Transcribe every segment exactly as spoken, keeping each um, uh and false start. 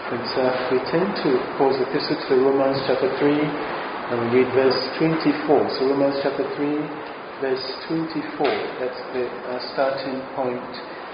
Friends, uh, we turn to Paul's epistle to Romans chapter three and read verse twenty-four. So Romans chapter three, verse twenty-four. That's the uh, starting point.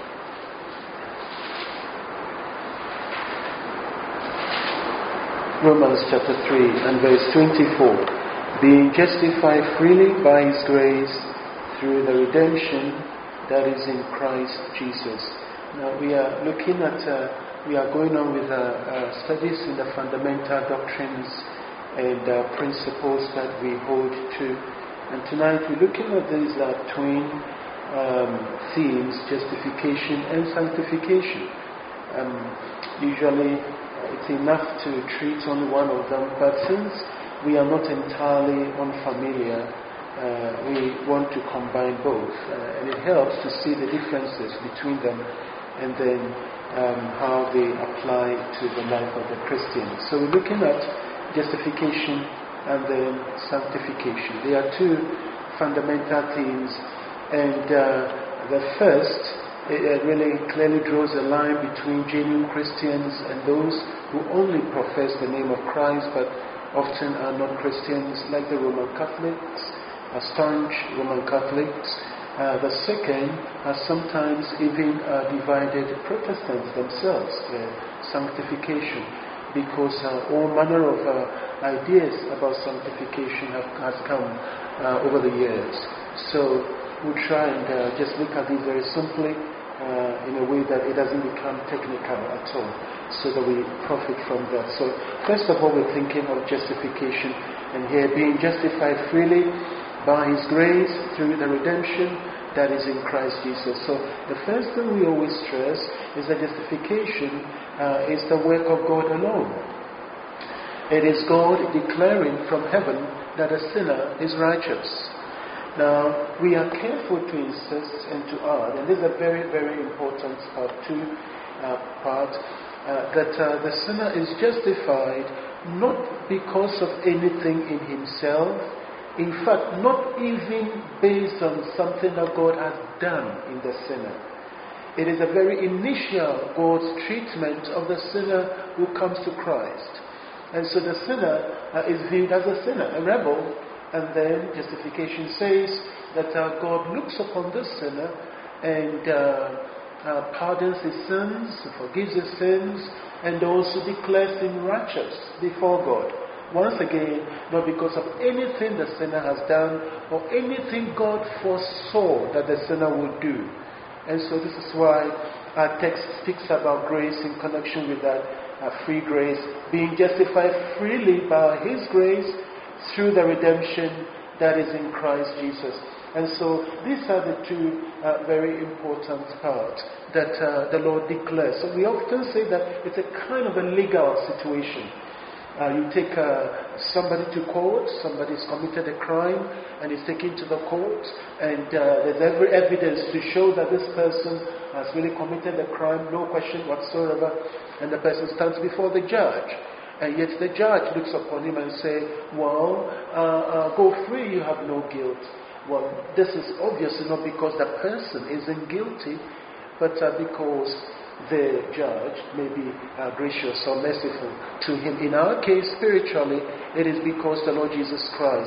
Romans chapter three and verse twenty-four. Being justified freely by His grace through the redemption that is in Christ Jesus. Now we are looking at, uh, we are going on with uh, uh, studies in the fundamental doctrines and uh, principles that we hold to. And tonight we're looking at these uh, twin um, themes, justification and sanctification. Um, usually it's enough to treat on one of them, but since we are not entirely unfamiliar, uh, we want to combine both. Uh, and it helps to see the differences between them and then um, how they apply to the life of the Christian. So we're looking at justification and then sanctification. They are two fundamental themes, and uh, the first it really clearly draws a line between genuine Christians and those who only profess the name of Christ but often are not Christians, like the Roman Catholics, are staunch Roman Catholics. Uh, the second are sometimes even uh, divided Protestants themselves, uh, sanctification, because uh, all manner of uh, ideas about sanctification have has come uh, over the years. So we'll try and uh, just look at this very simply uh, in a way that it doesn't become technical at all, so that we profit from that. So first of all, we're thinking of justification, and here being justified freely by His grace through the redemption that is in Christ Jesus. So the first thing we always stress is that justification uh, is the work of God alone. It is God declaring from heaven that a sinner is righteous. Now, we are careful to insist and to add, and this is a very, very important part two uh, part, uh, that uh, the sinner is justified not because of anything in himself. In fact, not even based on something that God has done in the sinner. It is a very initial God's treatment of the sinner who comes to Christ. And so the sinner uh, is viewed as a sinner, a rebel. And then justification says that uh, God looks upon this sinner and uh, uh, pardons his sins, forgives his sins, and also declares him righteous before God. Once again, not because of anything the sinner has done or anything God foresaw that the sinner would do. And so this is why our text speaks about grace in connection with that uh, free grace, being justified freely by His grace through the redemption that is in Christ Jesus. And so these are the two uh, very important parts that uh, the Lord declares. So we often say that it's a kind of a legal situation. Uh, you take uh, somebody to court, somebody's committed a crime and is taken to the court, and uh, there's every evidence to show that this person has really committed a crime, no question whatsoever, and the person stands before the judge. And yet the judge looks upon him and says, well, uh, uh, go free, you have no guilt. Well, this is obviously not because the person isn't guilty, but uh, because the judge may be uh, gracious or merciful to him. In our case, spiritually, it is because the Lord Jesus Christ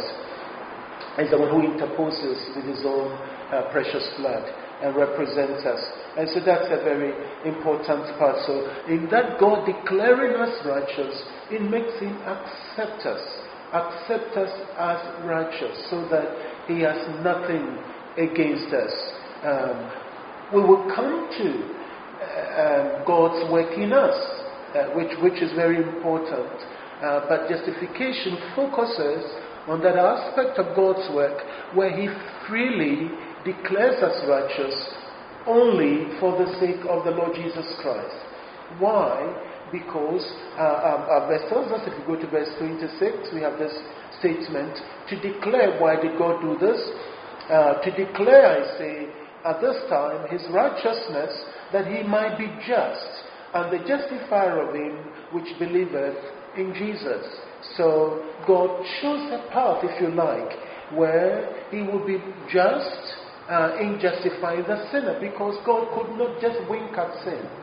is the one who interposes with His own uh, precious blood and represents us. And so that's a very important part. So in that God declaring us righteous, it makes Him accept us, accept us as righteous, so that He has nothing against us. Um, we will come to Uh, God's work in us, uh, which which is very important. Uh, but justification focuses on that aspect of God's work where He freely declares us righteous only for the sake of the Lord Jesus Christ. Why? Because uh, our, our verse tells us, if you go to verse twenty-six, we have this statement, to declare. Why did God do this? Uh, to declare, I say, at this time, His righteousness, that He might be just, and the justifier of him which believeth in Jesus. So God chose a path, if you like, where He would be just uh, in justifying the sinner, because God could not just wink at sin.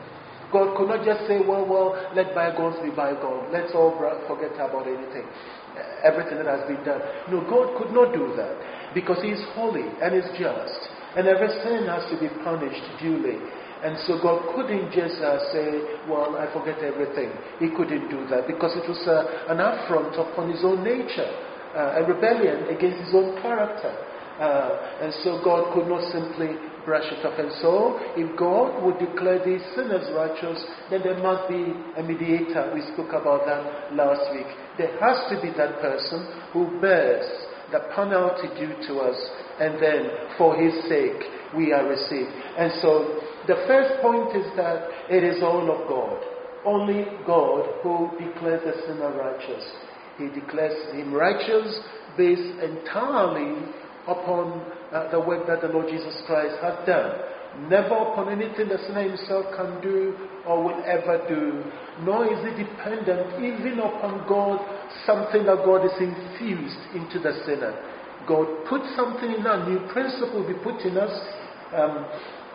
God could not just say, well, well, let bygones be bygones. Let's all forget about anything. Everything that has been done. No, God could not do that because He is holy and is just. And every sin has to be punished duly. And so God couldn't just uh, say, well, I forget everything. He couldn't do that because it was uh, an affront upon His own nature, uh, a rebellion against His own character. Uh, and so God could not simply brush it off. And so, if God would declare these sinners righteous, then there must be a mediator. We spoke about that last week. There has to be that person who bears the penalty due to us, and then for His sake we are received. And so, the first point is that it is all of God. Only God who declares the sinner righteous. He declares him righteous based entirely upon uh, the work that the Lord Jesus Christ has done. Never upon anything the sinner himself can do or will ever do. Nor is it dependent even upon God, something that God is infused into the sinner. God put something in us, new principle will be put in us um,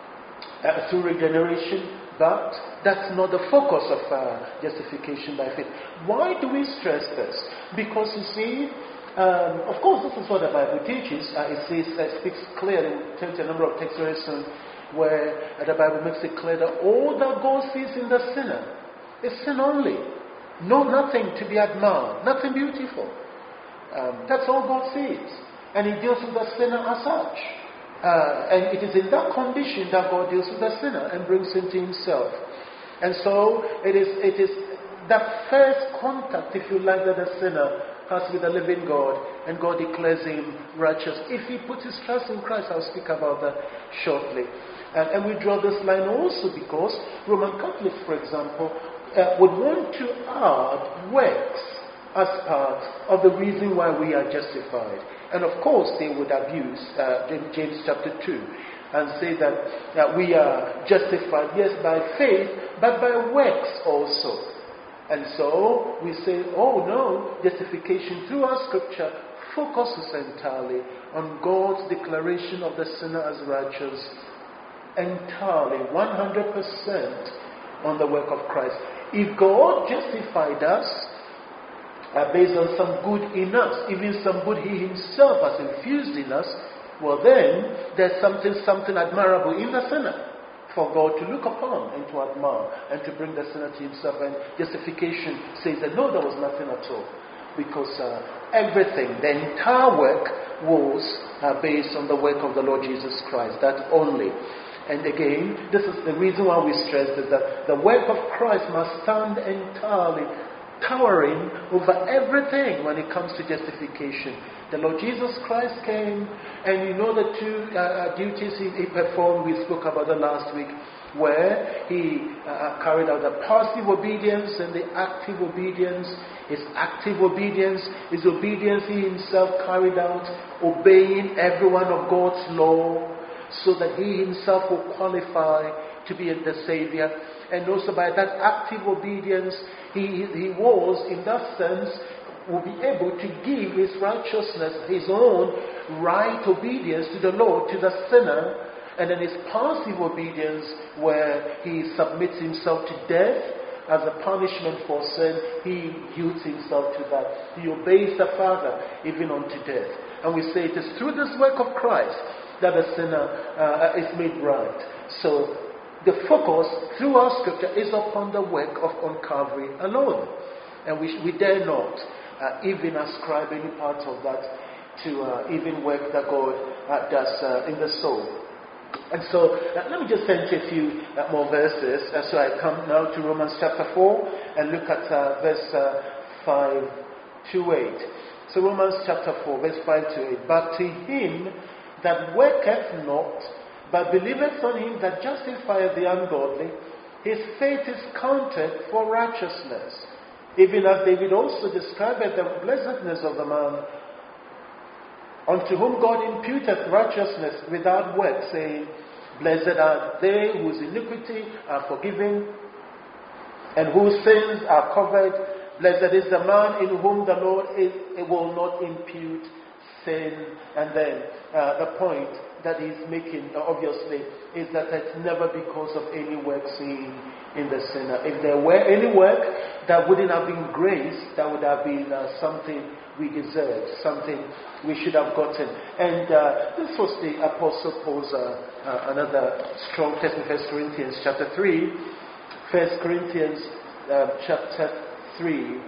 uh, through regeneration, but that's not the focus of uh, justification by faith. Why do we stress this? Because you see, Um, of course, this is what the Bible teaches. Uh, it says, uh, speaks clearly. We'll turn to a number of texts very soon, where uh, the Bible makes it clear that all that God sees in the sinner is sin only. No, nothing to be admired, nothing beautiful. Um, that's all God sees, and He deals with the sinner as such. Uh, and it is in that condition that God deals with the sinner and brings him to Himself. And so it is. It is that first contact, if you like, that the sinner has with the living God, and God declares him righteous. If he puts his trust in Christ, I'll speak about that shortly. And, and we draw this line also because Roman Catholics, for example, uh, would want to add works as part of the reason why we are justified. And of course, they would abuse uh, James chapter two and say that uh, we are justified, yes, by faith, but by works also. And so we say, oh no, justification through our scripture focuses entirely on God's declaration of the sinner as righteous, entirely, one hundred percent on the work of Christ. If God justified us uh, based on some good in us, even some good He Himself has infused in us, well then, there's something, something admirable in the sinner for God to look upon and to admire and to bring the sinner to Himself. And justification says that no, there was nothing at all. Because uh, everything, the entire work was uh, based on the work of the Lord Jesus Christ. That only. And again, this is the reason why we stress is that the work of Christ must stand entirely towering over everything when it comes to justification. The Lord Jesus Christ came, and you know the two uh, duties he, he performed. We spoke about that last week, where He uh, carried out the passive obedience and the active obedience. His active obedience, His obedience He Himself carried out, obeying every one of God's law, so that He Himself will qualify to be the Savior. And also by that active obedience, He, he was, in that sense, will be able to give His righteousness, His own right obedience to the Lord, to the sinner. And then His passive obedience, where He submits Himself to death as a punishment for sin, He yields Himself to that. He obeys the Father even unto death. And we say it is through this work of Christ that the sinner uh, is made right. So the focus through our scripture is upon the work of on Calvary alone. And we, we dare not uh, even ascribe any part of that to uh, even work that God uh, does uh, in the soul. And so, uh, let me just send you a few uh, more verses. Uh, so I come now to Romans chapter four and look at uh, verse uh, five to eight. So Romans chapter four, verse five to eight. But to him that worketh not, but believeth on Him that justifieth the ungodly, his faith is counted for righteousness. Even as David also described the blessedness of the man unto whom God imputeth righteousness without works, saying, Blessed are they whose iniquity are forgiven, and whose sins are covered. Blessed is the man in whom the Lord is, will not impute sin. And then uh, the point that he's making, uh, obviously, is that it's never because of any work seen in the sinner. If there were any work, that wouldn't have been grace, that would have been uh, something we deserved, something we should have gotten. And uh, this was the Apostle Paul's uh, uh, another strong text in First Corinthians chapter three. First Corinthians uh, chapter three.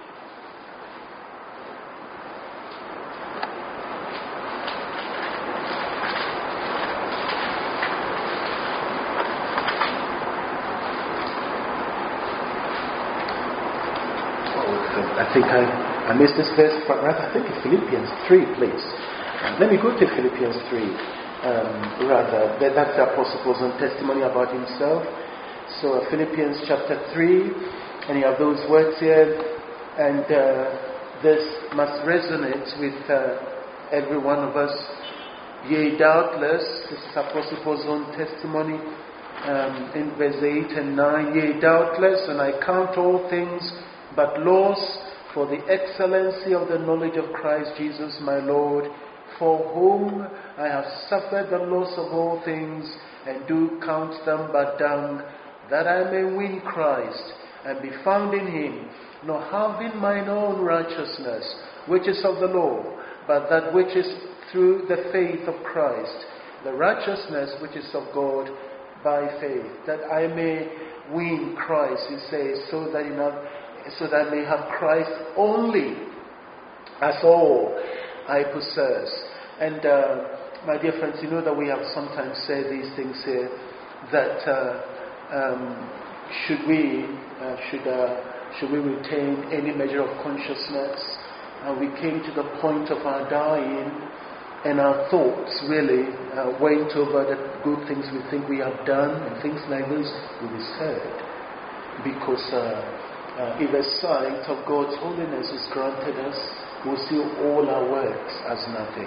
I think I, I missed this verse, but rather I think it's Philippians three, please. Um, let me go to Philippians three. Um, rather, that, that's the Apostle Paul's own testimony about himself. So uh, Philippians chapter three, and you have those words here, and uh, this must resonate with uh, every one of us. Yea, doubtless, this is Apostle Paul's own testimony um, in verse eight and nine. Yea, doubtless, and I count all things but loss for the excellency of the knowledge of Christ Jesus my Lord, for whom I have suffered the loss of all things, and do count them but dung, that I may win Christ, and be found in him, nor having mine own righteousness, which is of the law, but that which is through the faith of Christ, the righteousness which is of God by faith, that I may win Christ, he says, so that enough so that I may have Christ only as all I possess. And uh, my dear friends, you know that we have sometimes said these things here, that uh, um, should we uh, should uh, should we retain any measure of consciousness, and we came to the point of our dying, and our thoughts really uh, went over the good things we think we have done, and things like this, we misheard, because uh, Uh, if a sight of God's holiness is granted us, we'll see all our works as nothing.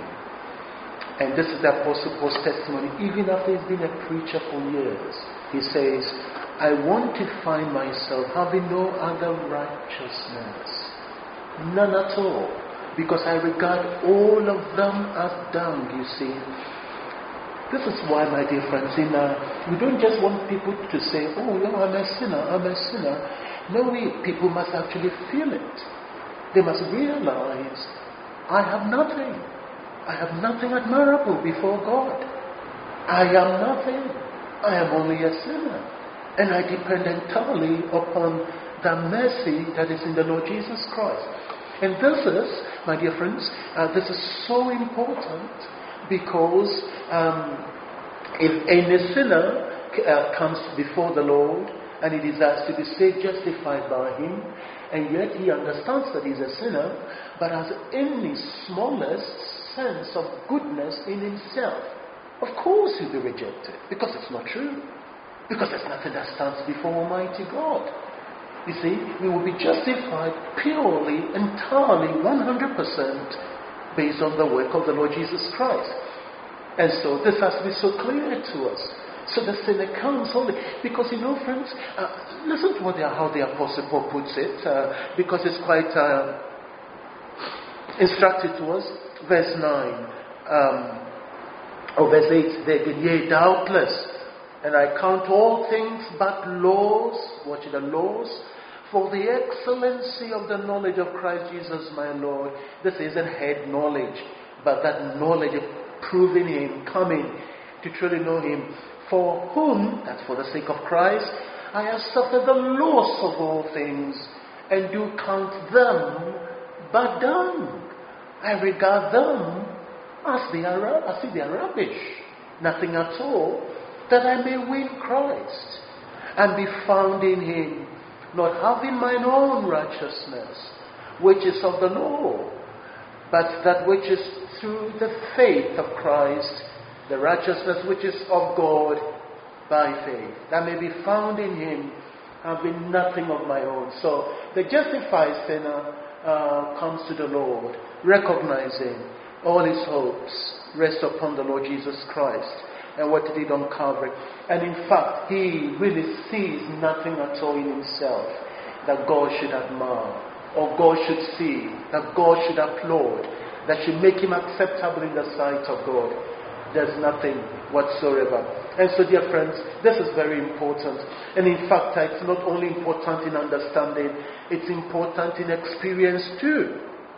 And this is the Apostle Paul's testimony, even after he's been a preacher for years. He says, I want to find myself having no other righteousness, none at all, because I regard all of them as dung, you see. This is why, my dear friends, in, uh, we don't just want people to say, oh, yeah, I'm a sinner, I'm a sinner. No, we, people must actually feel it. They must realize, I have nothing. I have nothing admirable before God. I am nothing. I am only a sinner. And I depend entirely upon the mercy that is in the Lord Jesus Christ. And this is, my dear friends, uh, this is so important, because um, if any sinner uh, comes before the Lord, and he desires to be saved, justified by him, and yet he understands that he's a sinner, but has any smallest sense of goodness in himself, of course he'll be rejected, because it's not true. Because there's nothing that stands before Almighty God. You see, we will be justified purely, entirely, one hundred percent based on the work of the Lord Jesus Christ. And so this has to be so clear to us. So the sinner comes only. Because, you know, friends, uh, listen to what the, how the Apostle Paul puts it, uh, because it's quite uh, instructive to us. Verse nine, um, or verse eight, they did, yea, doubtless, and I count all things but laws, watch the laws, for the excellency of the knowledge of Christ Jesus my Lord. This isn't head knowledge, but that knowledge of proving him, coming to truly know him, for whom, that's for the sake of Christ, I have suffered the loss of all things, and do count them but dung. I regard them as they are, as if they are rubbish, nothing at all, that I may win Christ, and be found in him, not having mine own righteousness, which is of the law, but that which is through the faith of Christ, the righteousness which is of God by faith, that may be found in him, having nothing of my own. So the justified sinner uh, comes to the Lord, recognizing all his hopes rest upon the Lord Jesus Christ and what he did on Calvary. And in fact, he really sees nothing at all in himself that God should admire, or God should see, that God should applaud, that should make him acceptable in the sight of God. There's nothing whatsoever. And so, dear friends, this is very important. And in fact, it's not only important in understanding, it's important in experience too.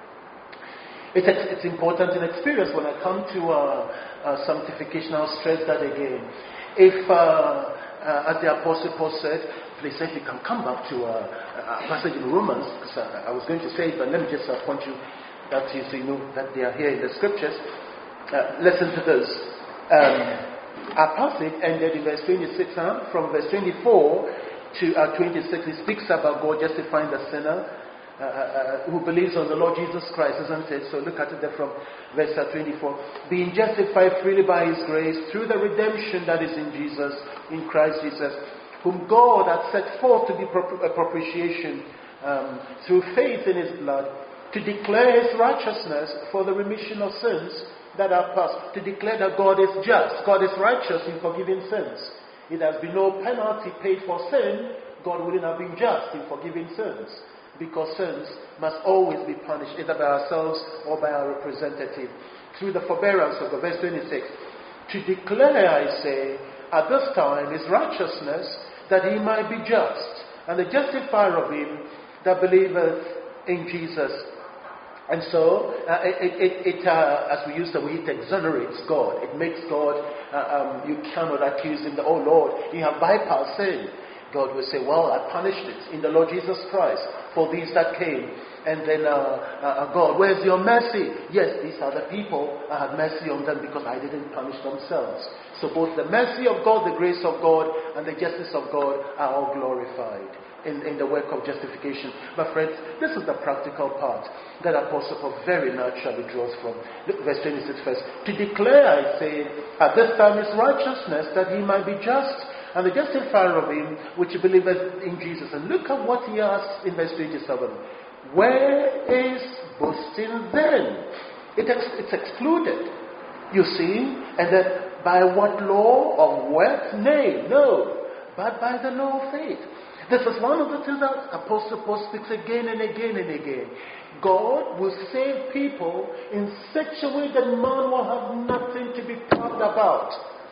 It's, it's important in experience. When I come to uh, uh, sanctification, I'll stress that again. If, uh, uh, as the Apostle Paul said, please, if you can come back to uh, a passage in Romans, because uh, I was going to say it, but let me just uh, point you that is, you know, that they are here in the scriptures. Uh, listen to this. Um, our passage ended in verse twenty-six, huh? From verse twenty-four to uh, twenty-six. It speaks about God justifying the sinner uh, uh, who believes on the Lord Jesus Christ, isn't it? So look at it there from verse uh, twenty-four. Being justified freely by His grace through the redemption that is in Jesus, in Christ Jesus, whom God had set forth to be a propitiation um, through faith in His blood, to declare His righteousness for the remission of sins that are past, to declare that God is just, God is righteous in forgiving sins. It has been no penalty paid for sin, God wouldn't have been just in forgiving sins, because sins must always be punished either by ourselves or by our representative. Through the forbearance of God, verse twenty-six, to declare, I say, at this time His righteousness, that He might be just, and the justifier of him that believeth in Jesus. And so, uh, it, it, it uh, as we use the word, it exonerates God. It makes God, uh, um, you cannot accuse Him, that, oh Lord, you have bypassed sin. God will say, well, I punished it in the Lord Jesus Christ for these that came. And then, uh, uh, God, where's your mercy? Yes, these are the people. I had mercy on them because I didn't punish themselves. So both the mercy of God, the grace of God, and the justice of God are all glorified in, in the work of justification. But friends, this is the practical part that Apostle Paul very naturally draws from. Look, verse twenty-six first. To declare, I say, at this time His righteousness, that He might be just, and the justifier of him which believeth in Jesus. And look at what he asks in verse twenty-seven. Where is boasting then? It ex- it's excluded. You see? And then, by what law of works? Nay, no. But by the law of faith. This is one of the things that Apostle Paul speaks again and again and again. God will save people in such a way that man will have nothing to be proud about.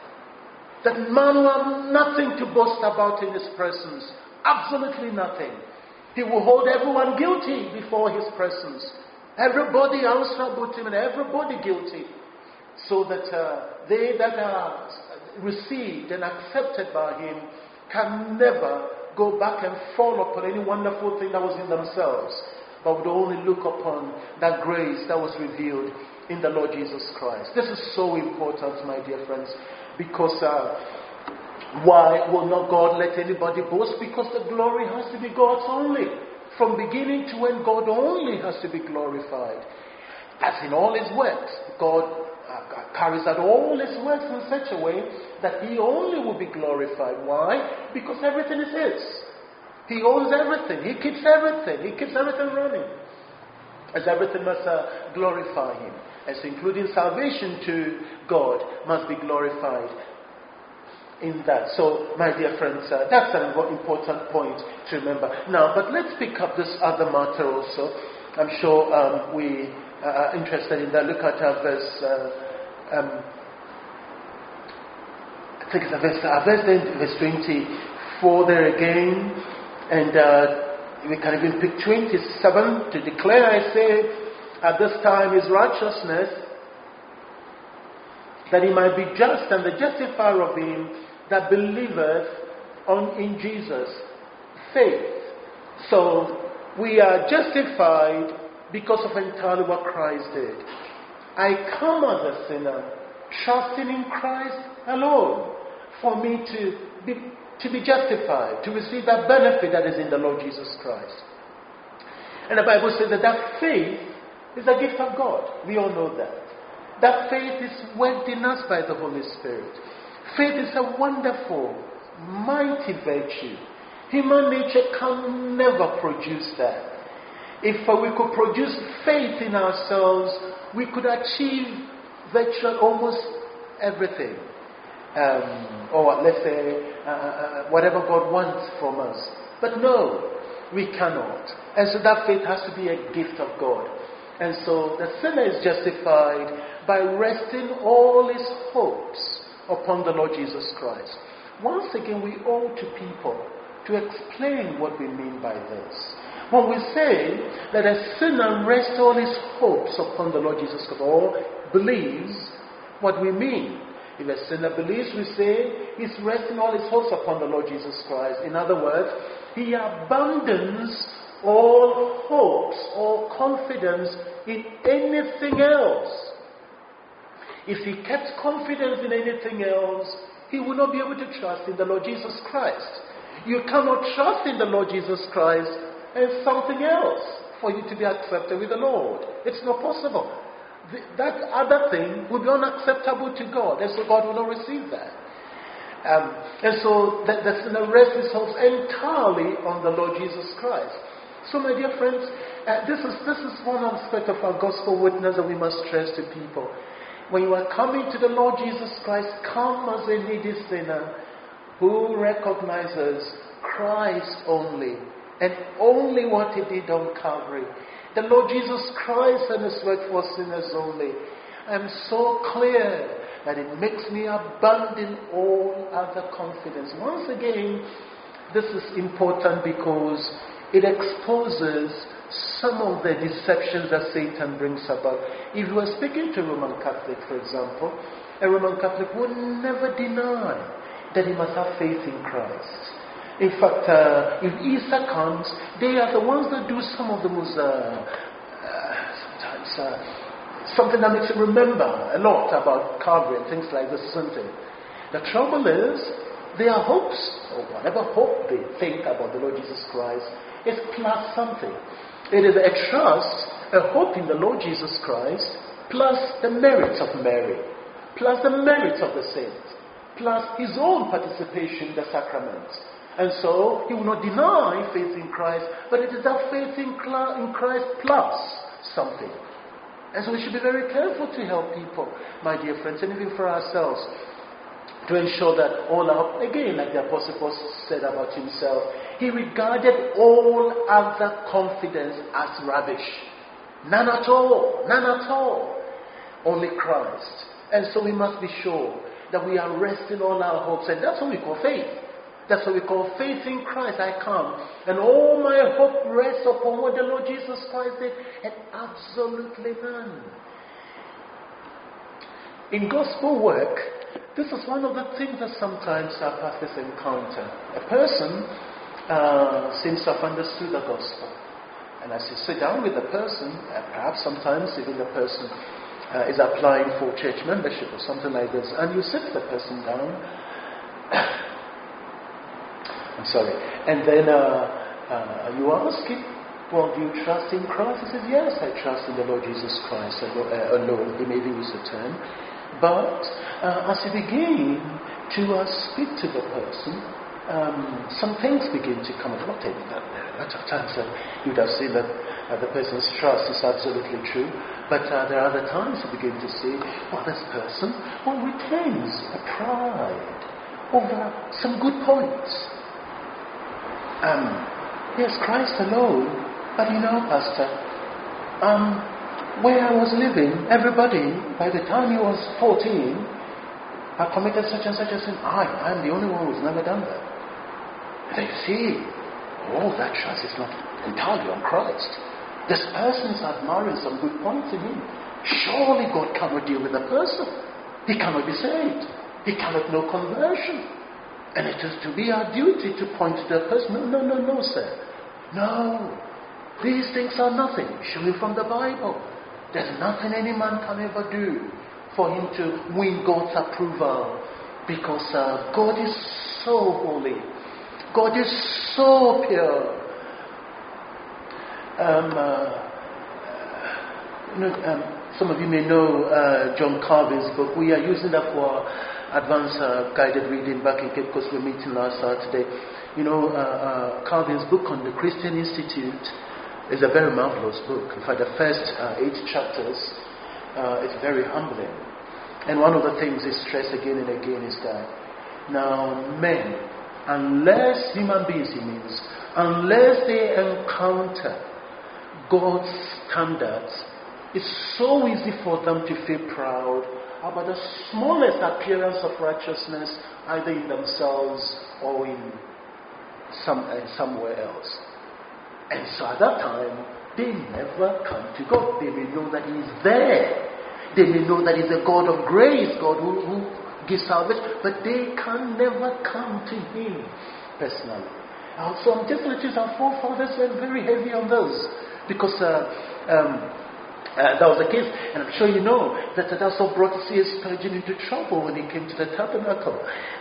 That man will have nothing to boast about in His presence. Absolutely nothing. He will hold everyone guilty before His presence. Everybody answerable to Him and everybody guilty. So that uh, they that are received and accepted by Him can never go back and fall upon any wonderful thing that was in themselves, but would only look upon that grace that was revealed in the Lord Jesus Christ. This is so important, my dear friends, because uh, why will not God let anybody boast? Because the glory has to be God's only. From beginning to end, God only has to be glorified. As in all His works, God uh, carries out all His works in such a way that He only will be glorified. Why? Because everything is His. He owns everything. He keeps everything. He keeps everything running. As everything must uh, glorify Him. As including salvation to God must be glorified in that. So, my dear friends, uh, that's an important point to remember. Now, but let's pick up this other matter also. I'm sure um, we are interested in that. Look at uh, verse, uh, um, I think it's a verse, uh, verse, verse twenty-four there again. And uh, we can even pick twenty-seven. To declare, I say, at this time His righteousness, that He might be just and the justifier of him that believeth on in Jesus. Faith. So we are justified because of entirely what Christ did. I come as a sinner, trusting in Christ alone, for me to be to be justified, to receive that benefit that is in the Lord Jesus Christ. And the Bible says that that faith is a gift of God. We all know that. That faith is worked in us by the Holy Spirit. Faith is a wonderful, mighty virtue. Human nature can never produce that. If uh, we could produce faith in ourselves, we could achieve virtually almost everything. Um, or let's say, uh, uh, whatever God wants from us. But no, we cannot. And so that faith has to be a gift of God. And so the sinner is justified by resting all his hopes upon the Lord Jesus Christ. Once again, we owe to people to explain what we mean by this. When we say that a sinner rests all his hopes upon the Lord Jesus Christ, or believes, what we mean. If a sinner believes, we say he's resting all his hopes upon the Lord Jesus Christ. In other words, he abandons all hopes or confidence in anything else. If he kept confidence in anything else, he would not be able to trust in the Lord Jesus Christ. You cannot trust in the Lord Jesus Christ and something else for you to be accepted with the Lord. It's not possible. The, that other thing would be unacceptable to God, and so God will not receive that. Um, and so the, the sinner rests his hopes entirely on the Lord Jesus Christ. So, my dear friends, uh, this is this is one aspect of our gospel witness that we must stress to people. When you are coming to the Lord Jesus Christ, come as a needy sinner who recognizes Christ only, and only what he did on Calvary. The Lord Jesus Christ and his work for sinners only. I'm so clear that it makes me abandon all other confidence. Once again, this is important because it exposes some of the deceptions that Satan brings about. If you were speaking to a Roman Catholic, for example, a Roman Catholic would never deny that he must have faith in Christ. In fact, uh, if Easter comes, they are the ones that do some of the most, uh, uh, sometimes, uh, something that makes you remember a lot about Calvary and things like this, isn't it? The trouble is, their hopes, or whatever hope they think about the Lord Jesus Christ, is plus something. It is a trust, a hope in the Lord Jesus Christ, plus the merits of Mary, plus the merits of the saints, plus his own participation in the sacraments. And so, he will not deny faith in Christ, but it is that faith in Christ plus something. And so we should be very careful to help people, my dear friends, and even for ourselves, to ensure that all our, again, like the Apostle Paul said about himself, he regarded all other confidence as rubbish. None at all, none at all. Only Christ. And so we must be sure that we are resting all our hopes, and that's what we call faith. That's what we call faith in Christ. I come, and all my hope rests upon what the Lord Jesus Christ did, and absolutely none. In gospel work, this is one of the things that sometimes our pastors encounter. A person uh, seems to have understood the gospel, and as you sit down with the person, uh, perhaps sometimes even the person uh, is applying for church membership or something like this, and you sit the person down. I'm sorry. And then uh, uh, you ask him, well, do you trust in Christ? He says, yes, I trust in the Lord Jesus Christ uh, alone. He may use a term. But uh, as you begin to uh, speak to the person, um, some things begin to come up. Not that a lot of times uh, you would have seen that uh, the person's trust is absolutely true. But uh, there are other times you begin to see, well, this person well, retains a pride over some good points. Um, yes, Christ alone, but you know, Pastor, um, where I was living, everybody, by the time he was fourteen, had committed such and such a sin. I, I'm the only one who's never done that. And they see, oh, that trust is not entirely on Christ. This person is admiring some good points in him. Surely God cannot deal with the person. He cannot be saved. He cannot know conversion. And it is to be our duty to point to the person. No, no, no, no, sir. No. These things are nothing. Show you from the Bible. There's nothing any man can ever do for him to win God's approval. Because uh, God is so holy. God is so pure. Um, uh, you know, um, some of you may know uh, John Calvin's book. We are using that for advanced uh, guided reading back in Cape Coast. We were meeting last Saturday. You know, uh, uh, Calvin's book on the Christian Institute is a very marvelous book. In fact, the first uh, eight chapters uh, is very humbling. And one of the things he stressed again and again is that now men, unless human beings, he means, unless they encounter God's standards It's so easy for them to feel proud about the smallest appearance of righteousness, either in themselves or in some uh, somewhere else. And so at that time, they never come to God. They may know that He is there. They may know that He's a God of grace, God who, who gives salvation, but they can never come to Him personally. Uh, so I'm just letting our forefathers were very heavy on those, because uh, um, uh, that was the case, and I'm sure you know that that also brought C S Spurgeon into trouble when he came to the tabernacle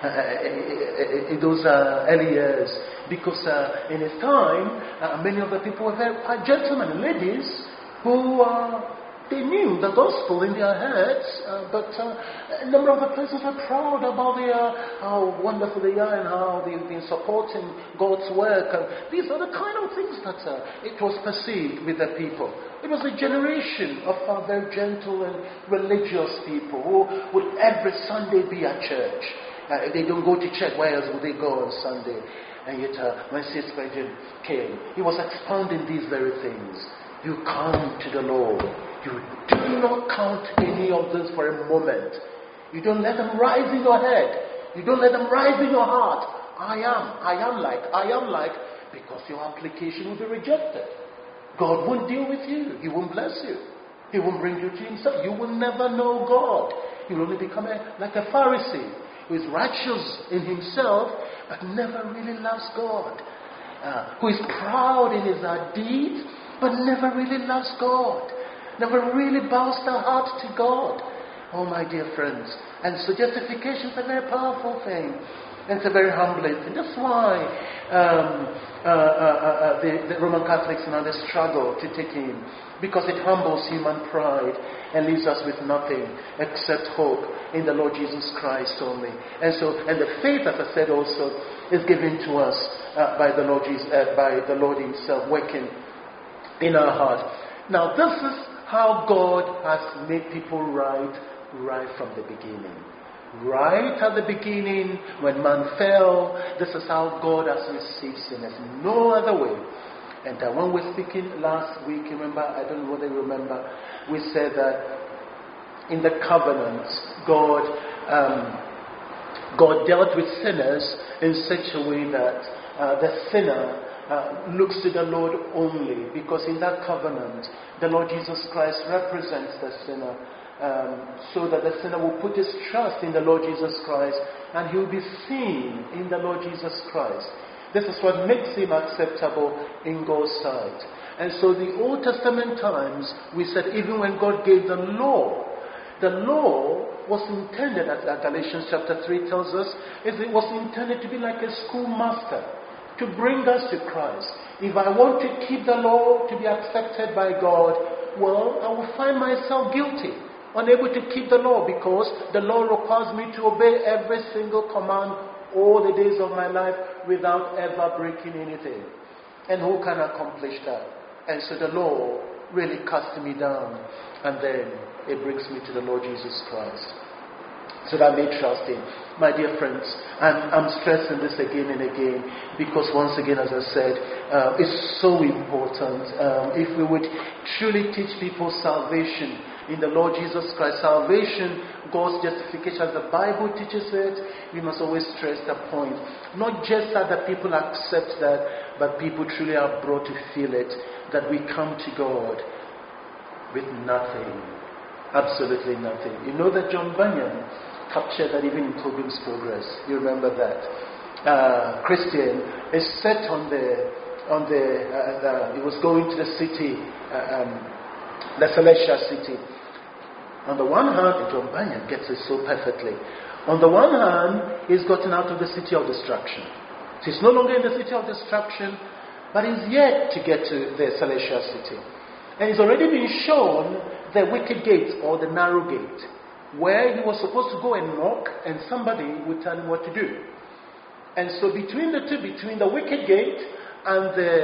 uh, in those uh, early years, because uh, in his time, uh, many of the people were very uh, gentlemen and ladies who uh, they knew the gospel in their heads, uh, but uh, a number of the persons were proud about their, how wonderful they are and how they've been supporting God's work. And these are the kind of things that uh, it was perceived with the people. It was a generation of uh, very gentle and religious people who would every Sunday be at church. Uh, if they don't go to church, where else would they go on Sunday? And yet, uh, when C S Spurgeon came, he was expounding these very things. You come to the Lord. You do not count any of this for a moment. You don't let them rise in your head. You don't let them rise in your heart. I am, I am like, I am like, because your application will be rejected. God won't deal with you. He won't bless you. He won't bring you to Himself. You will never know God. You will only become a, like a Pharisee who is righteous in himself but never really loves God. Uh, who is proud in his uh, deeds but never really loves God. Never really bows their heart to God. Oh, my dear friends. And so justification is a very powerful thing. And it's a very humbling thing. That's why um, uh, uh, uh, the, the Roman Catholics now they struggle to take Him. Because it humbles human pride and leaves us with nothing except hope in the Lord Jesus Christ only. And so, and the faith, as I said also, is given to us uh, by the Lord Jesus, uh, by the Lord Himself working in our heart. Now, this is how God has made people right, right from the beginning. Right at the beginning, when man fell, this is how God has received sinners. No other way. And uh, when we were speaking last week, remember, I don't know whether you remember, we said that in the covenant, God, um, God dealt with sinners in such a way that uh, the sinner Uh, looks to the Lord only, because in that covenant the Lord Jesus Christ represents the sinner, um, so that the sinner will put his trust in the Lord Jesus Christ and he will be seen in the Lord Jesus Christ. This is what makes him acceptable in God's sight. And so the Old Testament times, we said even when God gave the law, the law was intended, as Galatians chapter three tells us, is it was intended to be like a schoolmaster, to bring us to Christ. If I want to keep the law to be accepted by God, well, I will find myself guilty, unable to keep the law, because the law requires me to obey every single command all the days of my life without ever breaking anything. And who can accomplish that? And so the law really casts me down, and then it brings me to the Lord Jesus Christ, so that I may trust Him. My dear friends, I'm, I'm stressing this again and again, because once again, as I said, uh, it's so important. Um, if we would truly teach people salvation in the Lord Jesus Christ, salvation, God's justification, as the Bible teaches it, we must always stress the point. Not just that the people accept that, but people truly are brought to feel it, that we come to God with nothing. Absolutely nothing. You know that John Bunyan captured that even in Pilgrim's Progress. You remember that. Uh, Christian is set on the, on the, uh, the, he was going to the city, uh, um, the celestial city. On the one hand, John Bunyan gets it so perfectly. On the one hand, he's gotten out of the city of destruction. So he's no longer in the city of destruction, but he's yet to get to the celestial city. And he's already been shown the wicket gate or the narrow gate, where he was supposed to go and knock and somebody would tell him what to do. And so between the two, between the wicket gate and the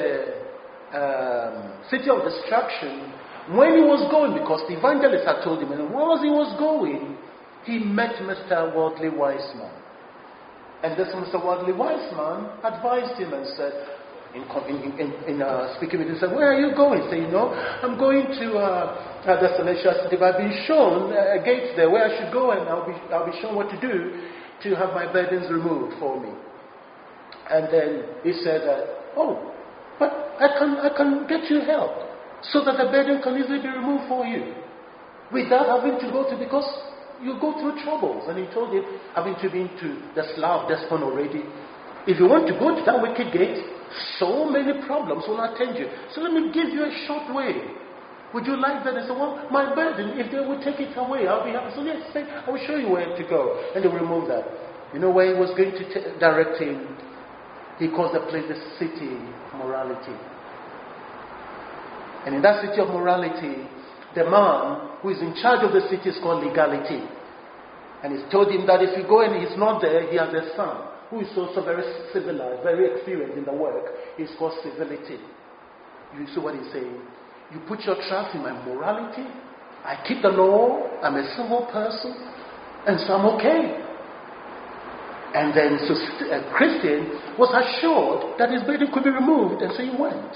um, city of destruction, when he was going, because the evangelist had told him, and as he was going, he met Mister Worldly Wiseman. And this Mister Worldly Wiseman advised him and said, in, in, in, in uh, speaking with him, said, where are you going? Say, you know, I'm going to uh, uh, the Celestial City. I've been shown a gate there where I should go, and I'll be, I'll be shown what to do to have my burdens removed for me. And then he said, uh, oh, but I can, I can get you help so that the burden can easily be removed for you without having to go to, because you go through troubles. And he told him, having to been to the Slough Despond already, if you want to go to that wicket gate, so many problems will attend you. So let me give you a short way. Would you like that? And say, well, my burden, if they will take it away, I'll be happy. So let's say, I will show you where to go. And they will remove that. You know where he was going to t- direct him? He calls the place the city of morality. And in that city of morality, the man who is in charge of the city is called legality. And he's told him that if you go and he's not there, he has a son who is also very civilized, very experienced in the work. He's called civility. You see what he's saying? You put your trust in my morality. I keep the law. I'm a civil person. And so I'm okay. And then so a Christian was assured that his burden could be removed. And so he went.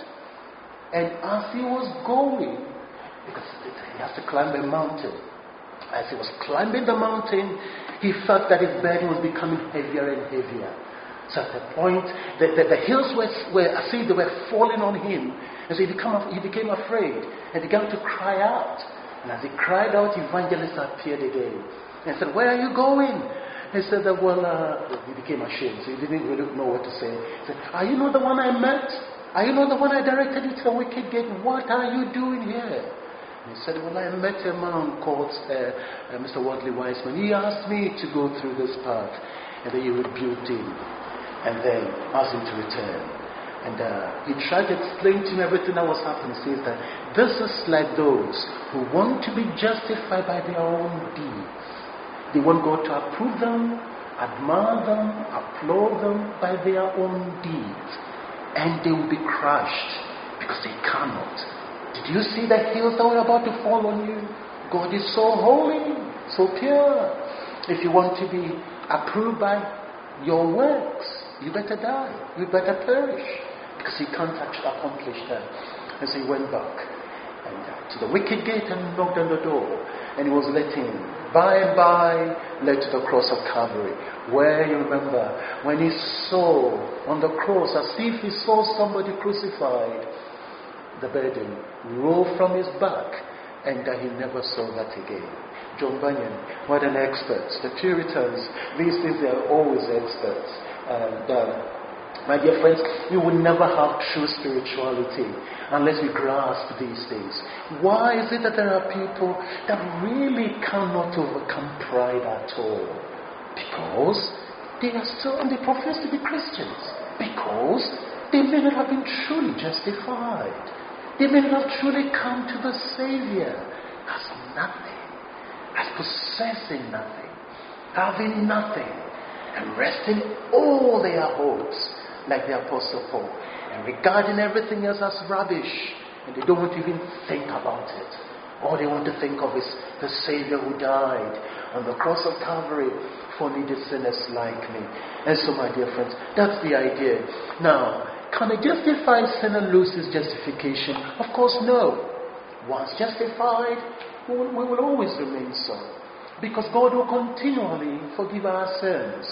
And as he was going, because he has to climb a mountain, as he was climbing the mountain, he felt that his burden was becoming heavier and heavier. So at the point, the, the, the hills were, were as if they were falling on him. And so he, become, he became afraid and began to cry out. And as he cried out, evangelist appeared again and said, where are you going? He said that, well, uh, he became ashamed. So he didn't really know what to say. He said, are you not the one I met? Are you not the one I directed you to the wicket gate? What are you doing here? He said, well, I met a man called uh, uh, Mister Worldly Wiseman. He asked me to go through this path. And then he rebuked him. And then asked him to return. And uh, he tried to explain to him everything that was happening. He says that this is like those who want to be justified by their own deeds. They want God to approve them, admire them, applaud them by their own deeds. And they will be crushed because they cannot. Did you see the hills that were about to fall on you? God is so holy, so pure. If you want to be approved by your works, you better die. You better perish. Because he can't actually accomplish that. And so he went back and uh, to the wicket gate and knocked on the door. And he was let in. By and by, led to the cross of Calvary. Where, you remember, when he saw on the cross, as if he saw somebody crucified, the burden rolled from his back, and uh, he never saw that again. John Bunyan, what an expert. The Puritans, these things, they are always experts. And uh, my dear friends, we will never have true spirituality unless we grasp these things. Why is it that there are people that really cannot overcome pride at all? Because they are still, and they profess to be Christians. Because they may not have been truly justified. They may not have truly come to the Savior as nothing, as possessing nothing, having nothing, and resting all their hopes, like the Apostle Paul, and regarding everything else as rubbish, and they don't want to even think about it. All they want to think of is the Savior who died on the cross of Calvary for needy sinners like me. And so, my dear friends, that's the idea. Now, can a justified sinner lose his justification? Of course, no. Once justified, we will, we will always remain so. Because God will continually forgive our sins.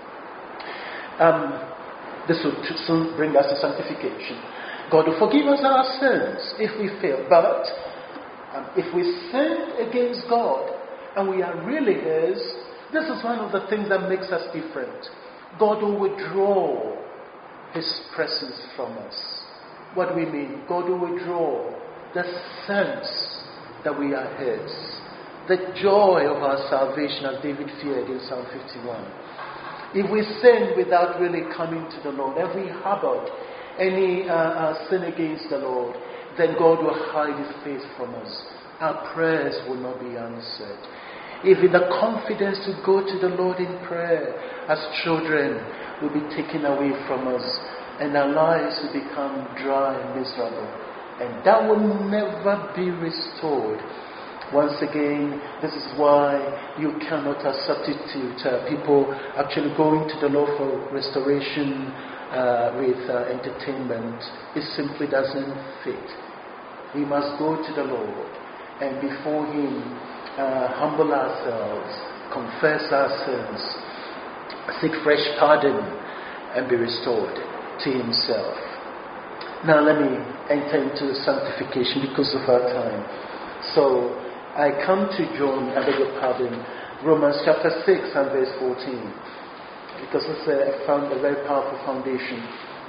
Um, this will soon bring us to sanctification. God will forgive us our sins if we fail. But um, if we sin against God and we are really His, this is one of the things that makes us different. God will withdraw His presence from us. What do we mean? God will withdraw the sense that we are His. The joy of our salvation, as David feared in Psalm fifty-one. If we sin without really coming to the Lord, if we harbored any uh, uh, sin against the Lord, then God will hide His face from us. Our prayers will not be answered. If in the confidence to go to the Lord in prayer, as children will be taken away from us, and our lives will become dry and miserable, and that will never be restored. Once again, this is why you cannot uh, substitute uh, people actually going to the Lord for restoration uh, with uh, entertainment, it simply doesn't fit. We must go to the Lord and before Him uh, humble ourselves, confess our sins, seek fresh pardon, and be restored to Himself. Now let me enter into sanctification because of our time. So I come to John, I beg your pardon, Romans chapter six and verse fourteen, because it's a, found a very powerful foundation.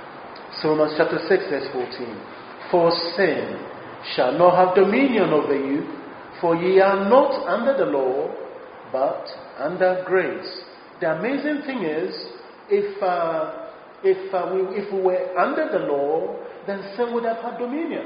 So Romans chapter six verse fourteen, for sin shall not have dominion over you, for ye are not under the law, but under grace. The amazing thing is, if uh, if uh, we if we were under the law, then sin would have had dominion.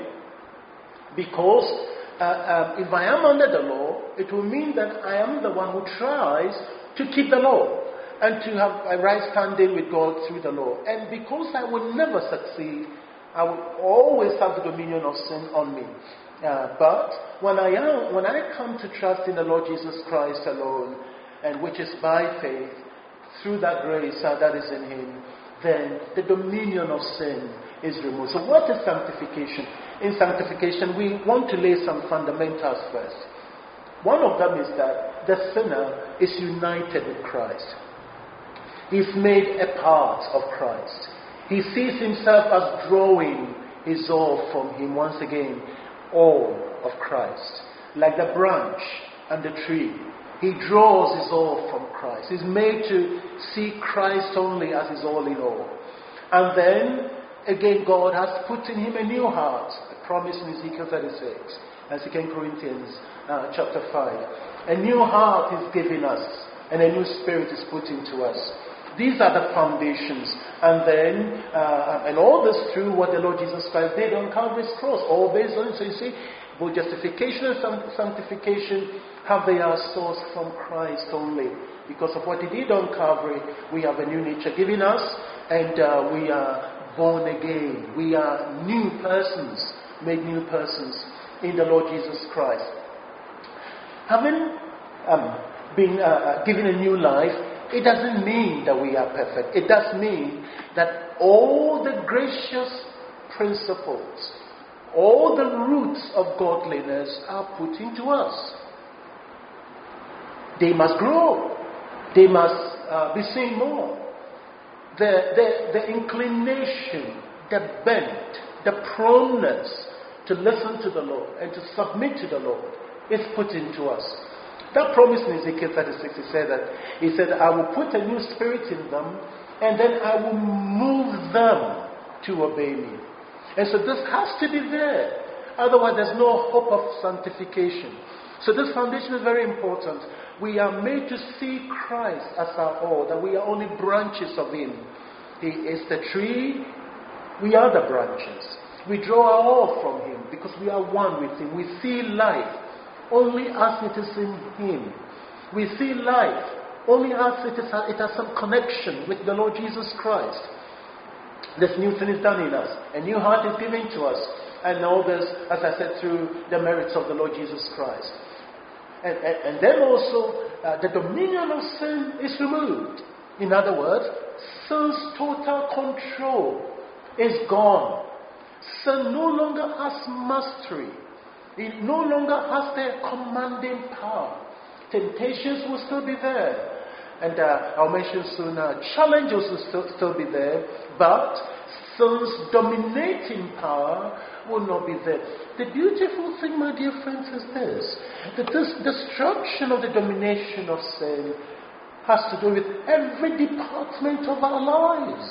Because uh, uh, if I am under the law, it will mean that I am the one who tries to keep the law and to have a right standing with God through the law. And because I will never succeed, I will always have the dominion of sin on me. Uh, but when I am, when I come to trust in the Lord Jesus Christ alone, and which is by faith, through that grace uh, that is in Him, then the dominion of sin is removed. So what is sanctification? In sanctification, we want to lay some fundamentals first. One of them is that the sinner is united with Christ. He's made a part of Christ. He sees himself as drawing his all from Him. Once again, all of Christ. Like the branch and the tree. He draws his all from Christ. He's made to see Christ only as his all in all. And then, again, God has put in him a new heart. A promise in Ezekiel thirty-six and Second Corinthians uh, chapter five. A new heart is given us, and a new spirit is put into us. These are the foundations. And then, uh, and all this through what the Lord Jesus Christ did on Calvary's cross. All based on it. So you see, both justification and sanctification have their source from Christ only. Because of what He did on Calvary, we have a new nature given us, and uh, we are born again. We are new persons, made new persons in the Lord Jesus Christ. Having um, been uh, given a new life, it doesn't mean that we are perfect. It does mean that all the gracious principles, all the roots of godliness are put into us. They must grow. They must uh, be seen more. The, the, the inclination, the bent, the proneness to listen to the Lord and to submit to the Lord is put into us. That promise in Ezekiel thirty-six, he said that, he said, I will put a new spirit in them, and then I will move them to obey me. And so this has to be there. Otherwise, there's no hope of sanctification. So this foundation is very important. We are made to see Christ as our all, that we are only branches of Him. He is the tree, we are the branches. We draw our all from Him because we are one with Him. We see life only as it is in Him. We see life only as it, is, it has some connection with the Lord Jesus Christ. This new thing is done in us. A new heart is given to us. And all this, as I said, through the merits of the Lord Jesus Christ. And, and, and then also, uh, the dominion of sin is removed. In other words, sin's total control is gone. Sin no longer has mastery. It no longer has the commanding power. Temptations will still be there. And uh, I'll mention soon, uh, challenges will still, still be there. But sin's dominating power will not be there. The beautiful thing, my dear friends, is this. That this destruction of the domination of sin has to do with every department of our lives.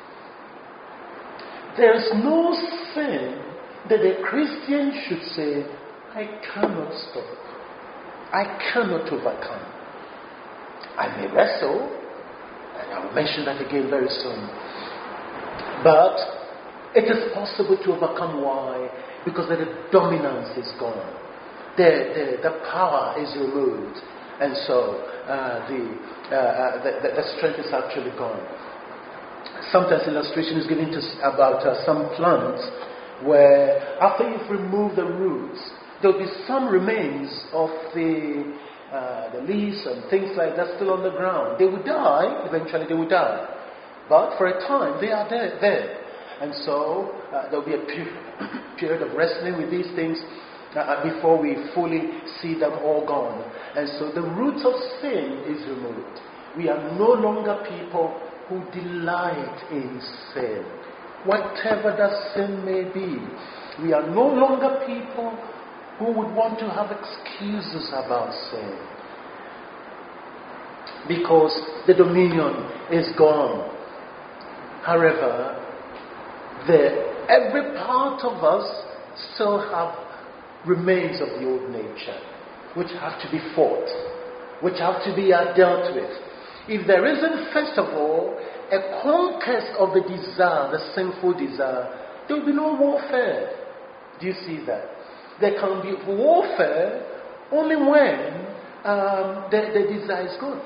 There is no sin that a Christian should say, I cannot stop. I cannot overcome. I may wrestle, and I will mention that again very soon. But it is possible to overcome. Why? Because the dominance is gone. The, the, the power is removed. And so uh, the, uh, the, the, the strength is actually gone. Sometimes illustration is given to about uh, some plants where after you've removed the roots, there will be some remains of the, uh, the leaves and things like that still on the ground. They will die, eventually they will die. But for a time, they are there. there. And so uh, there will be a period, period of wrestling with these things uh, before we fully see them all gone. And so the root of sin is removed. We are no longer people who delight in sin. Whatever that sin may be, we are no longer people who would want to have excuses about sin. Because the dominion is gone. However, the, every part of us still have remains of the old nature, which have to be fought, which have to be uh, dealt with. If there isn't, first of all, a conquest of the desire, the sinful desire, there will be no warfare. Do you see that? There can be warfare only when um, the, the desire is good.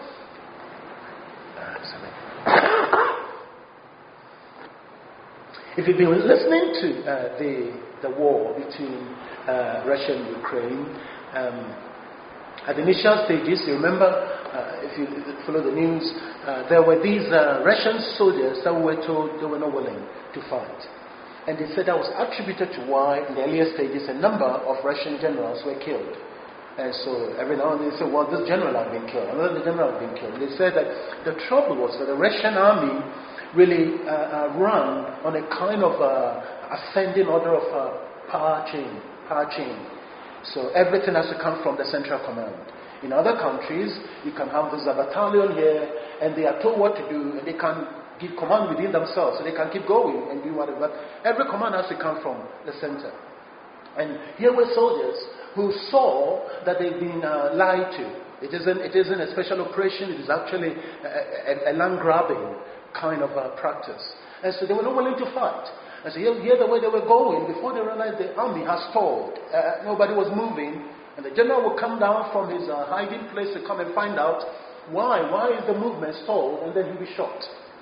If you've been listening to uh, the the war between uh, Russia and Ukraine, um, at the initial stages, you remember, uh, if you follow the news, uh, there were these uh, Russian soldiers that were told they were not willing to fight. And they said that was attributed to why, in the earlier stages, a number of Russian generals were killed. And so every now and then they said, well, this general had been killed, another general had been killed. They said that the trouble was that the Russian army really uh, uh, run on a kind of uh, ascending order of uh, power chain, power chain. So everything has to come from the central command. In other countries, you can have this a battalion here, and they are told what to do, and they can give command within themselves, so they can keep going and do whatever. But every command has to come from the center. And here were soldiers who saw that they've been uh, lied to. It isn't, it isn't a special operation, it is actually a, a, a land grabbing kind of uh, practice. And so they were not willing to fight. And so here, here the way they were going, before they realized the army has stalled, uh, nobody was moving, and the general would come down from his uh, hiding place to come and find out why, why is the movement stalled, and then he'll be shot.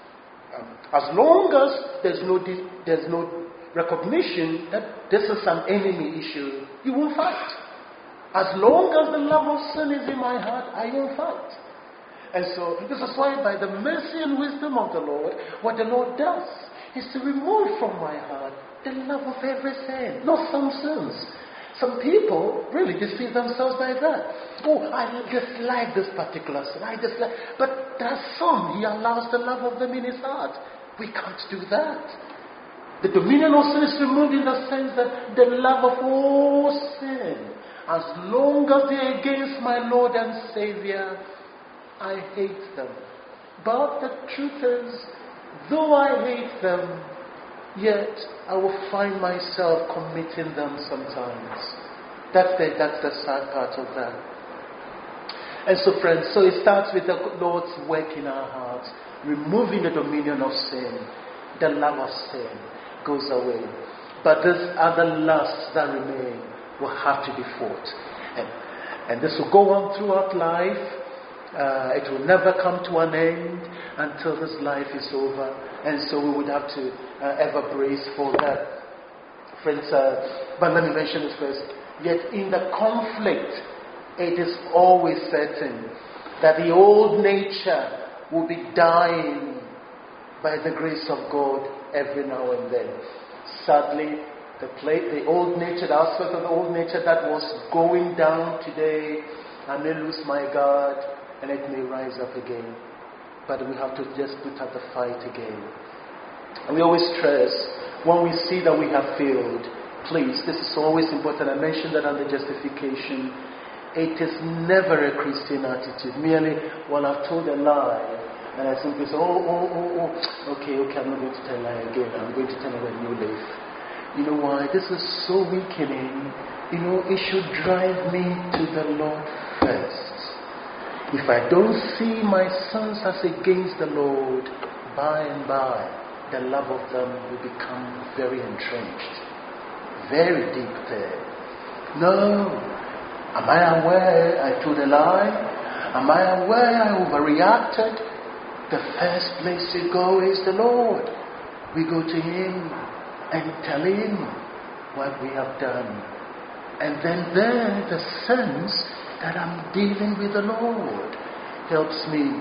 Um, as long as there's no, there's no recognition that this is an enemy issue, you won't fight. As long as the love of sin is in my heart, I won't fight. And so, this is why by the mercy and wisdom of the Lord, what the Lord does is to remove from my heart the love of every sin, not some sins. Some people really deceive themselves by that. Oh, I dislike this particular sin. I dislike, but there are some, He allows the love of them in His heart. We can't do that. The dominion of sin is removed in the sense that the love of all sin, as long as they are against my Lord and Savior, I hate them. But the truth is, though I hate them, yet I will find myself committing them sometimes. That's the, that's the sad part of that. And so friends, so it starts with the Lord's work in our hearts, removing the dominion of sin. The love of sin goes away. But these other lusts that remain will have to be fought. And, and this will go on throughout life. Uh, it will never come to an end until this life is over. And so we would have to uh, ever brace for that. Friends, uh, but let me mention this first. Yet in the conflict, it is always certain that the old nature will be dying by the grace of God every now and then. Sadly, the, play, the old nature, the aspect of the old nature that was going down today, I may lose my guard, and it may rise up again. But we have to just put up the fight again. And we always stress, when we see that we have failed, please, this is always important. I mentioned that under justification. It is never a Christian attitude. Merely, well, I've told a lie, and I simply say, oh, oh, oh, oh, okay, okay, I'm not going to tell a lie again. I'm going to tell a new life. You know why? This is so weakening. You know, it should drive me to the Lord first. If I don't see my sons as against the Lord, by and by, the love of them will become very entrenched, very deep there. No. Am I aware I told a lie? Am I aware I overreacted? The first place to go is the Lord. We go to Him and tell Him what we have done. And then there, the sense that I'm dealing with the Lord helps me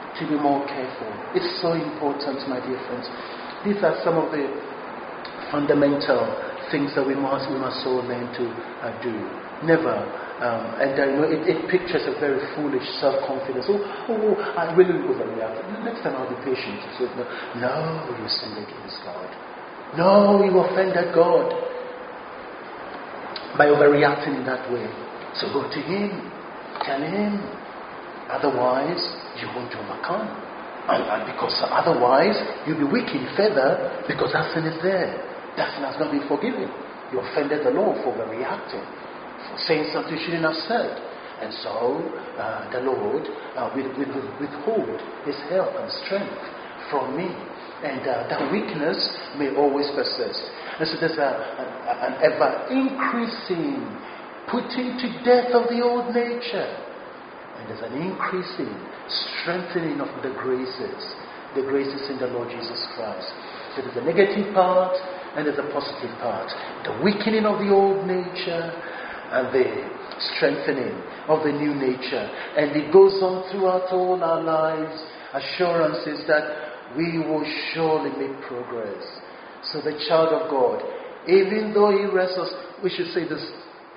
to be more careful. It's so important, my dear friends. These are some of the fundamental things that we must we must all learn to uh, do. Never, um, and uh, you know, it, it pictures a very foolish self-confidence. Oh, oh, I really overreacted. Next time I'll be patient. So, no, no, you sinned against God. No, you offended God by overreacting in that way. So go to Him, tell Him. Otherwise, you won't overcome. And, and because otherwise, you'll be weak in feather because that sin is there. That sin has not been forgiven. You offended the Lord for overreacting, for saying something you shouldn't have said. And so, uh, the Lord uh, will, will, will withhold His help and strength from me. And uh, that weakness may always persist. And so there's a, a, an ever-increasing putting to death of the old nature. And there's an increasing strengthening of the graces. The graces in the Lord Jesus Christ. So there's a negative part and there's a positive part. The weakening of the old nature and the strengthening of the new nature. And it goes on throughout all our lives. Assurances that we will surely make progress. So the child of God, even though he wrestles, we should say this,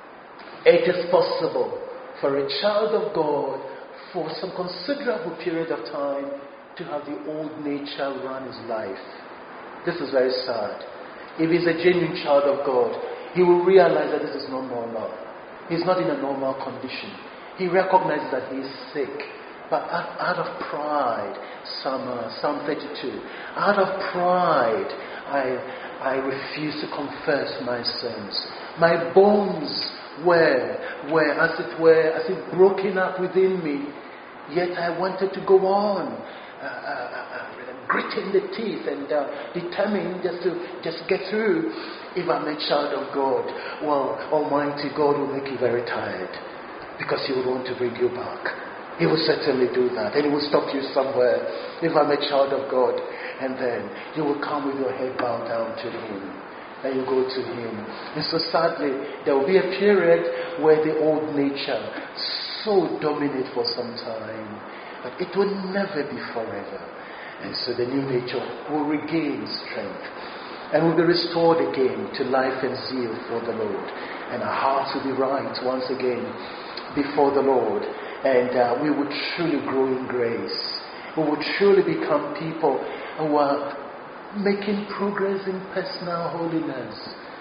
it is possible for a child of God for some considerable period of time to have the old nature run his life. This is very sad. If he's a genuine child of God, he will realize that this is not normal. He's not in a normal condition. He recognizes that he is sick. But out, out of pride, Psalm, uh, Psalm thirty-two, out of pride, I, I refuse to confess my sins. My bones were, were, as it were, as if broken up within me. Yet I wanted to go on. Uh, uh, gritting the teeth and uh, determined just to just get through. If I'm a child of God, well, Almighty God will make you very tired because He will want to bring you back. He will certainly do that, and He will stop you somewhere. If I'm a child of God, and then you will come with your head bowed down to Him, and you go to Him. And so sadly, there will be a period where the old nature so dominate for some time, but it will never be forever. And so the new nature will regain strength and will be restored again to life and zeal for the Lord. And our hearts will be right once again before the Lord. And uh, we will truly grow in grace. We will truly become people who are making progress in personal holiness,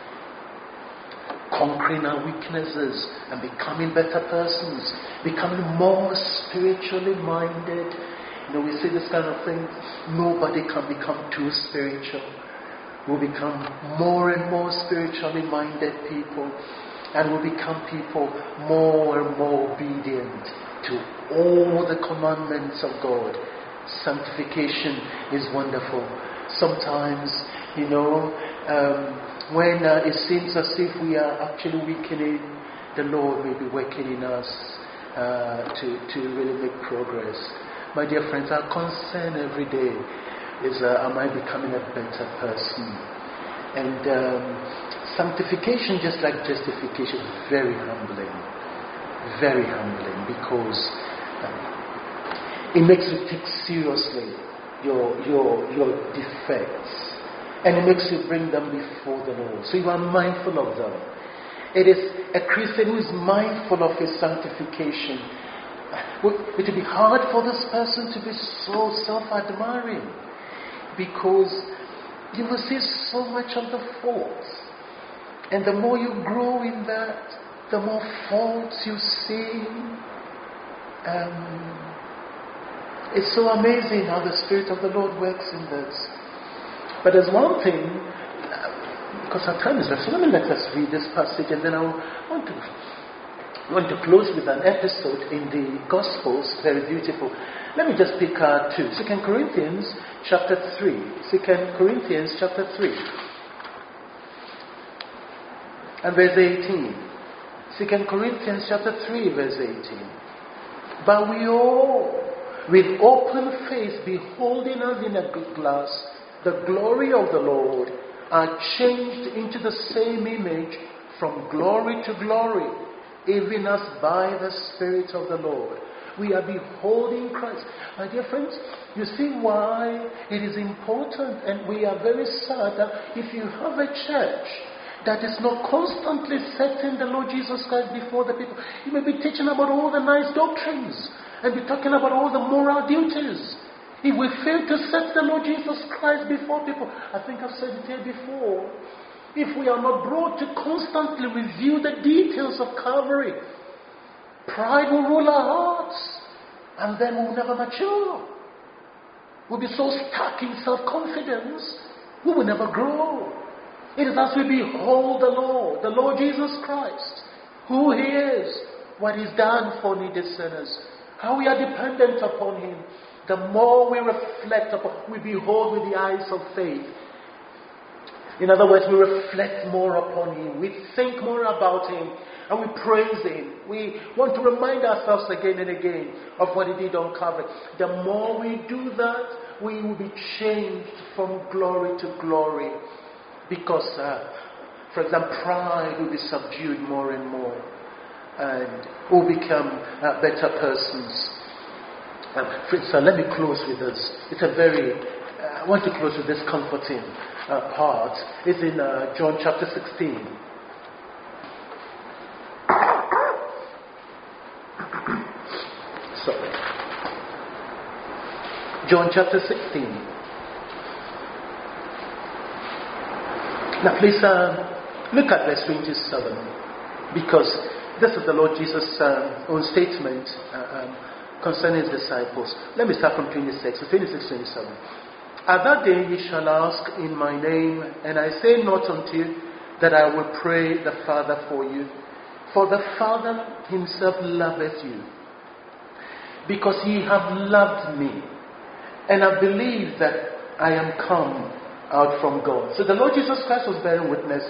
conquering our weaknesses and becoming better persons, becoming more spiritually minded. You know, we say this kind of thing. Nobody can become too spiritual. We'll become more and more spiritually minded people, and we'll become people more and more obedient to all the commandments of God. Sanctification is wonderful. Sometimes, you know, um, when uh, it seems as if we are actually weakening, the Lord may be working in us uh, to, to really make progress. My dear friends, our concern every day is, uh, am I becoming a better person? And um, sanctification, just like justification, is very humbling. Very humbling, because um, it makes you take seriously your, your, your defects. And it makes you bring them before the Lord. So you are mindful of them. It is a Christian who is mindful of his sanctification. It will be hard for this person to be so self-admiring, because you will see so much of the faults. And the more you grow in that, the more faults you see. Um, it's so amazing how the Spirit of the Lord works in this. But there's one thing, because our time is left, so let me let us read this passage, and then I want to, I want to close with an episode in the Gospels, very beautiful. Let me just pick uh, two. Second Corinthians chapter three. Second Corinthians chapter three. And verse eighteen. Second Corinthians chapter three, verse eighteen. But we all, with open face, beholding as in a glass the glory of the Lord, are changed into the same image from glory to glory, even as by the Spirit of the Lord. We are beholding Christ. My dear friends, you see why it is important, and we are very sad that if you have a church that is not constantly setting the Lord Jesus Christ before the people, you may be teaching about all the nice doctrines and be talking about all the moral duties. If we fail to set the Lord Jesus Christ before people, I think I've said it here before, if we are not brought to constantly review the details of Calvary, pride will rule our hearts, and then we'll never mature. We'll be so stuck in self-confidence, we will never grow. It is as we behold the Lord, the Lord Jesus Christ, who He is, what He's done for needy sinners, how we are dependent upon Him. The more we reflect upon, we behold with the eyes of faith. In other words, we reflect more upon Him. We think more about Him. And we praise Him. We want to remind ourselves again and again of what He did on Calvary. The more we do that, we will be changed from glory to glory. Because, uh, for example, pride will be subdued more and more. And we'll become uh, better persons. Um, friends, so let me close with this. It's a very, uh, I want to close with this comforting uh, part. It's in uh, John chapter sixteen. Sorry. John chapter sixteen. Now please uh, look at verse twenty-seven, because this is the Lord Jesus' um, own statement uh, um, concerning His disciples. Let me start from twenty-six, twenty-six, twenty-seven. At that day ye shall ask in my name, and I say not unto you that I will pray the Father for you. For the Father Himself loveth you, because ye have loved me, and I believe that I am come out from God. So the Lord Jesus Christ was bearing witness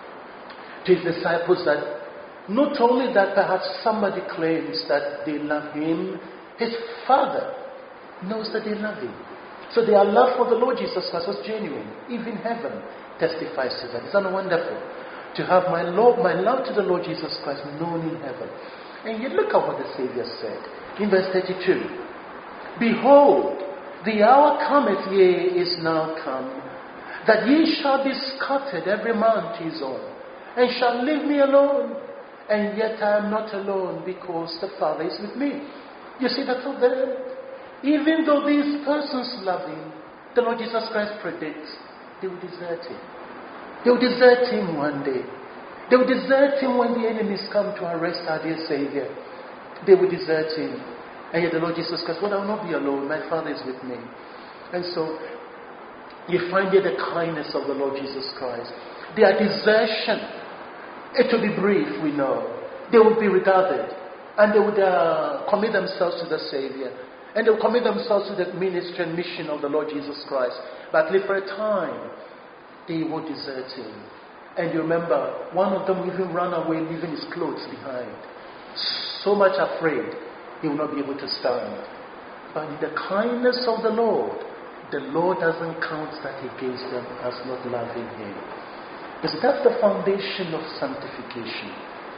to His disciples that not only that perhaps somebody claims that they love Him, His Father knows that they love Him. So their love for the Lord Jesus Christ was genuine. Even heaven testifies to that. Isn't that wonderful? To have my Lord, my love to the Lord Jesus Christ known in heaven. And yet look at what the Savior said in verse thirty-two. Behold, the hour cometh, yea, is now come, that ye shall be scattered every man to his own, and shall leave me alone. And yet I am not alone, because the Father is with me. You see that for them, even though these persons love Him, the Lord Jesus Christ predicts they will desert Him. They will desert Him one day. They will desert Him when the enemies come to arrest our dear Savior. They will desert Him. And yet the Lord Jesus Christ, well, I will not be alone. My Father is with me. And so, you find here the kindness of the Lord Jesus Christ. Their desertion, it will be brief, we know. They will be regarded. And they would uh, commit themselves to the Savior. And they will commit themselves to the ministry and mission of the Lord Jesus Christ. But live for a time, they will desert Him. And you remember, one of them even ran away, leaving his clothes behind. So much afraid, he will not be able to stand. But in the kindness of the Lord, the Lord doesn't count that against them as not loving Him. Because that's the foundation of sanctification.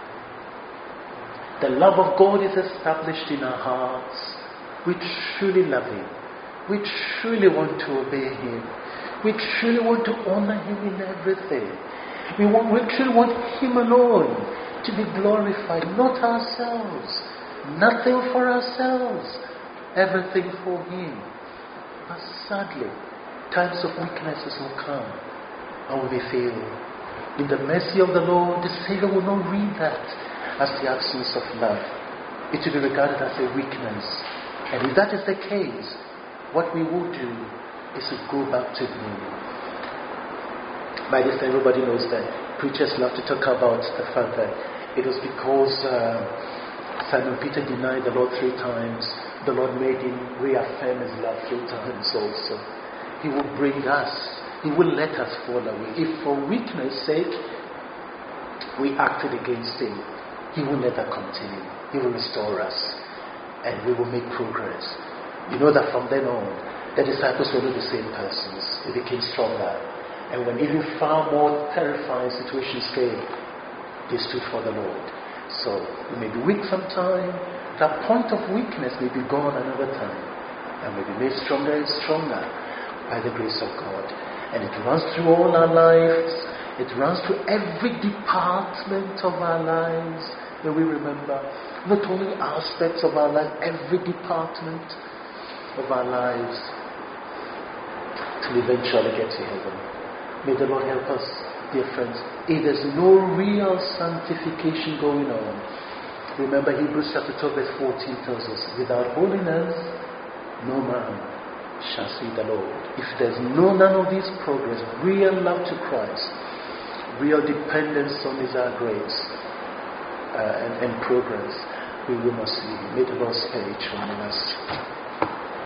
The love of God is established in our hearts. We truly love Him. We truly want to obey Him. We truly want to honor Him in everything. We, want, we truly want Him alone to be glorified, not ourselves. Nothing for ourselves. Everything for Him. But sadly, times of weaknesses will come and we will fail. In the mercy of the Lord, the Savior will not read that as the absence of love. It will be regarded as a weakness. And if that is the case, what we will do is to go back to Him. By this time, everybody knows that preachers love to talk about the fact that it was because uh, Simon Peter denied the Lord three times. The Lord made him reaffirm His love three times also. He will bring us. He will let us fall away. If for weakness' sake we acted against Him, He will never continue. He will restore us. And we will make progress. You know that from then on, the disciples were not the same persons. They became stronger. And when even far more terrifying situations came, they stood for the Lord. So we may be weak sometime. That point of weakness may be gone another time. And may be made stronger and stronger by the grace of God. And it runs through all our lives. It runs through every department of our lives. May we remember, not only aspects of our life, every department of our lives, to eventually get to heaven. May the Lord help us, dear friends. If there's no real sanctification going on, remember Hebrews chapter twelve verse fourteen tells us, without holiness, no man shall see the Lord. If there's no none of these progress, real love to Christ, real dependence on His our grace, uh, and, and progress, we will not see Him. May the Lord spare each one of us.